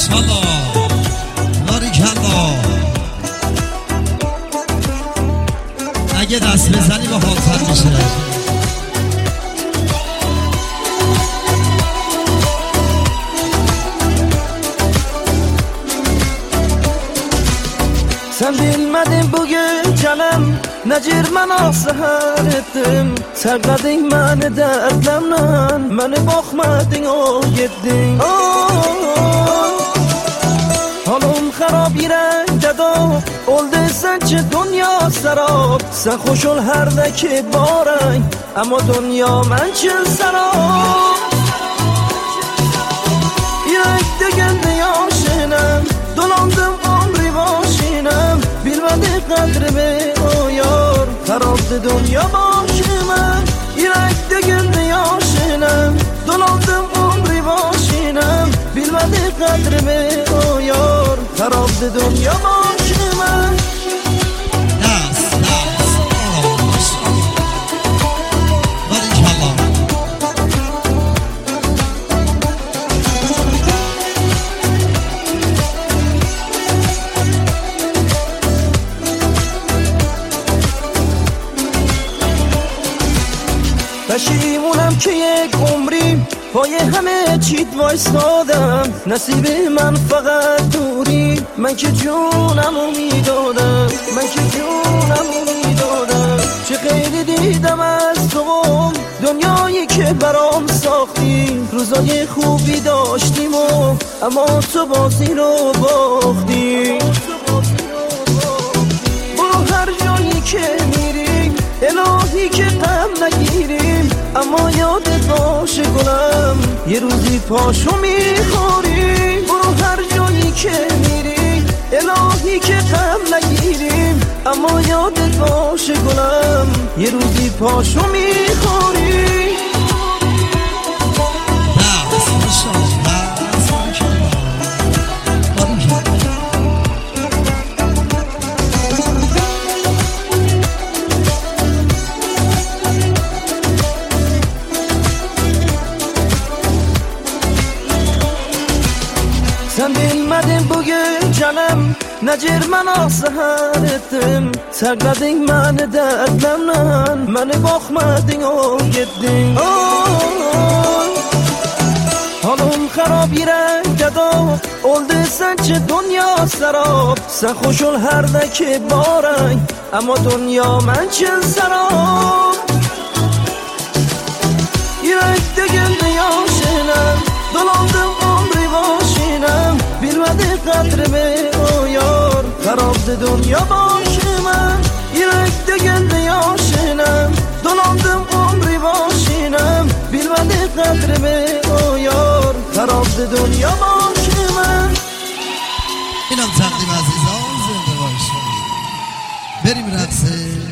ماشاءالله باریکالله. اگه دست بزنی با حالتر میشه. Sen bilmedin bugün canım Necir ben sehar ettim Sakladın beni dertlemle Beni bakmadın o gittin Halım harap yürekte da Oldu sence dünya serap Sen hoş ol her de ki barın Ama dünya mençin serap Yürekte geldi yaşına Dolandım ömrü başına Bilmedi kadrimi o yar Karardı dünya başıma Yürekte geldi yaşına Dolandım ömrü başına Bilmedi kadrimi o yar Karardı dünya başıma. پشیمونم که یک عمریم پای همه چیت وایستادم نصیب من فقط دوری من که جونمو میدادم چه خیلی دیدم از تو دنیایی که برام ساختی روزای خوبی داشتیم اما تو بازی رو باختی با هر جایی که میریم الهی که غم نگیریم اما یادت باشه گلم یه روزی پاشو میخوریم با هر جایی که میریم الهی که غم نگیریم اما یادت باشه گلم یه روزی پاشو میخوریم. Sen bilmedin bugün canım Necir ben sehar ettim Sakladın beni dertlemle Beni bakmadın o gittin Halım harap yürekte da Oldu sence dünya serap Sen hoş ol her de ki barın Ama dünya mençin serap Yürekte geldi yaşına Dolandım ömrü başına Bilmedi kadrimi o yar Karardı dünya başıma Yürekte geldi yaşına Dolandım ömrü başına Bilmedi kadrimi o yar Karardı dünya başıma. اینم تقدیم عزیزان زنده باشید. بریم رقصه.